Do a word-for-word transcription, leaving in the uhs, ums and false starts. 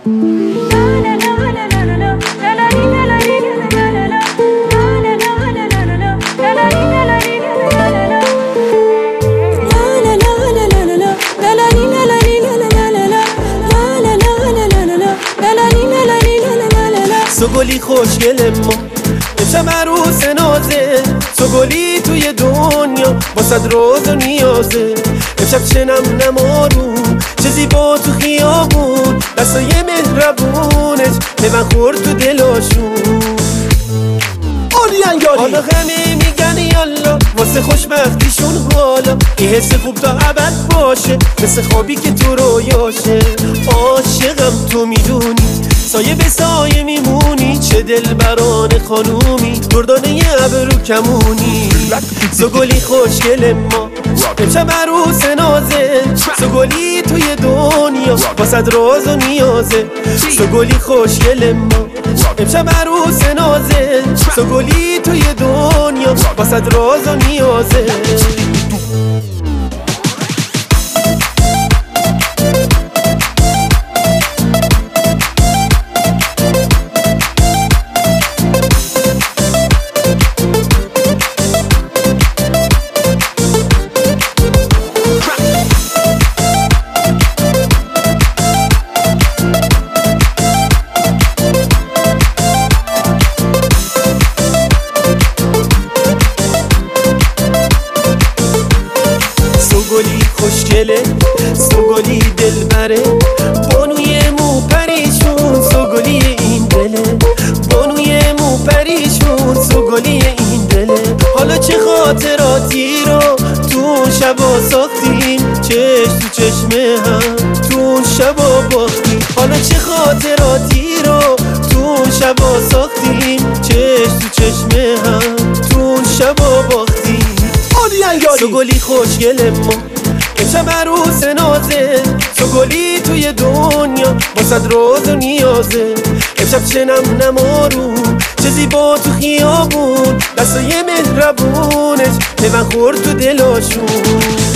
تو گلی خوشگل ما امشب عروس نازه، تو گلی توی دنیا واسد روز و نیازه. امشب چه نم نمارو چه زیبا تو خیابون، دستای مهربونش پیوند خورد تو دلاشون. حالا همه میگن یالا واسه خوشبختیشون، حالا این حس خوب تا ابد باشه، مثل خوابی که تو رویاشه. عاشقم تو میدونی، سایه به سایه میمونی، چه دلبران خانومی، دردانه ابرو کمونی. تو گلی خوشگل ما امشب عروس نازه، تو گلی توی دنیا واسد راز و نیازه. تو گلی خوشگل ما امشب عروس نازه، تو گلی توی دنیا واسد راز و نیازه. سوگلی خوشگله، سوگلی دلبره، بانوی مو پریشون، سوگلی این دله، بانوی مو پریشون، سوگلی این دله. حالا چه خاطراتی رو تو شبا ساختیم، چشم تو چشم هم تو شبا باختیم. حالا چه خاطراتی رو تو شبا ساختیم، چشم تو چشم هم تو شبا باختیم. تو گلی خوشگل ما امشب عروس نازه، تو گلی توی دنیا واسد راز و نیازه. امشب چه نم نمارو چه زیبا تو خیابون، دستای مهربونش پیوند خورد تو دلاشون.